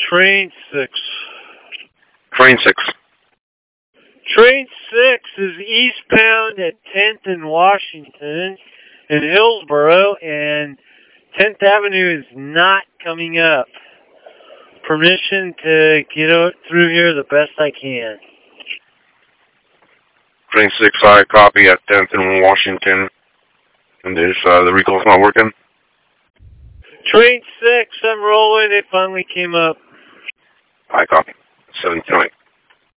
Train 6. Train 6. Train 6 is eastbound at 10th and Washington in Hillsboro, and 10th Avenue is not coming up. Permission to get through here the best I can. Train 6, I copy at 10th and Washington. And the recall's not working? Train 6, I'm rolling. It finally came up. I copy. 7 tonight.